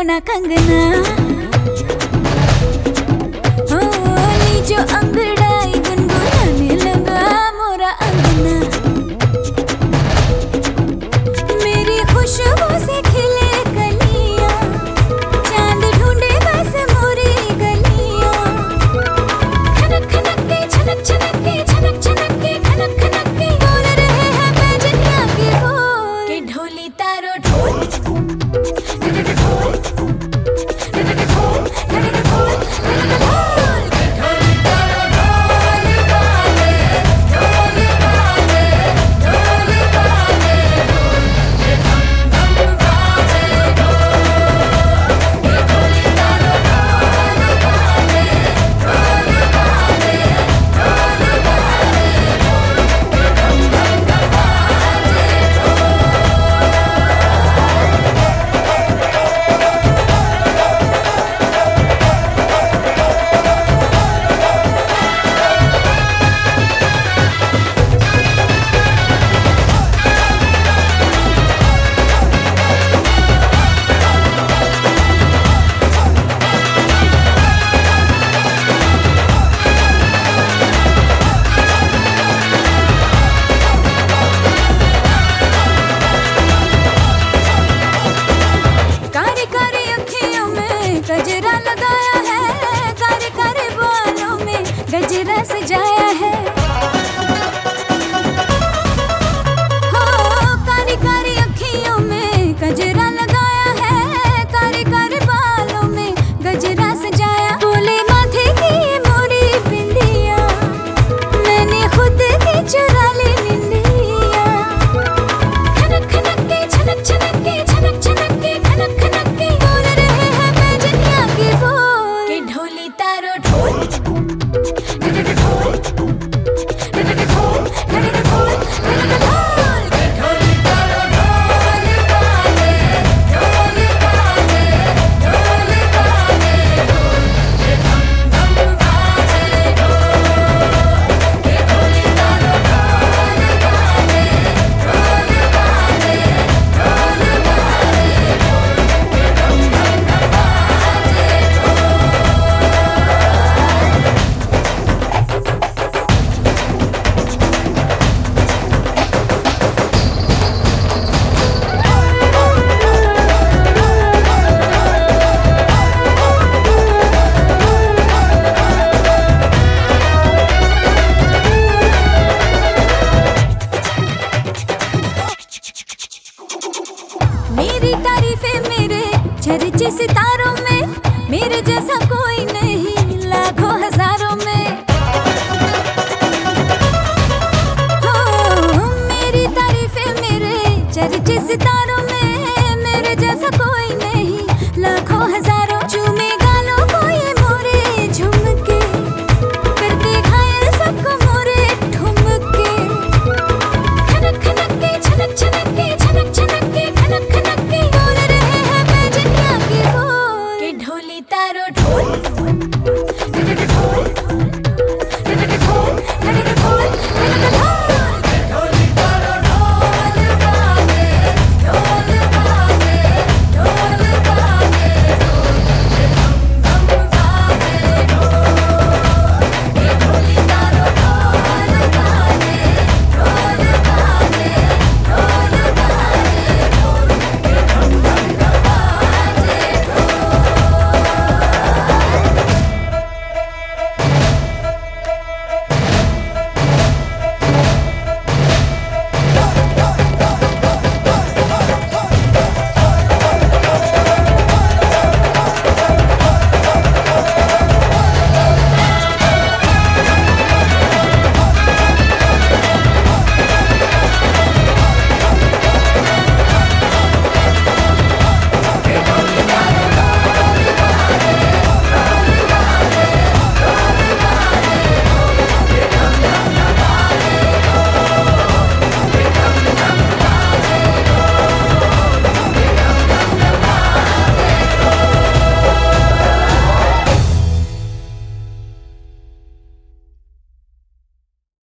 सोना कंगना हो नी जो अंगड़ाई गुनगुनाने लगा मोरा अंगना। मेरी खुशबू से खिले कलियां चांद ढूंढे बस मोरी गलियां। खनक खनक के छनक छनक के छनक छनक के खनक खनक के बोल रहे हैं पैजनिया के बोल के ढोली तारो ढोल गजरा लगाया है कारे कारे बालों में गजरा सजाया है। हो कारी कारी अखियों में गजरा लगाया है कारे कारे बालों में गजरा सजाया। बोले माथे की मोरी बिंदिया मैंने खुद की चुरा ली निंदिया। खनक खनक के छनक छनक के छनक छनक के खनक खनक के बोल रहे हैं पैजनिया के बोल के ढोली तारो ढोल मेरी तारीफें मेरे चर्चे सितारों में मेरे जैसा कोई नहीं लाखों हजारों में। हो मेरी तारीफें मेरे चर्चे सितारों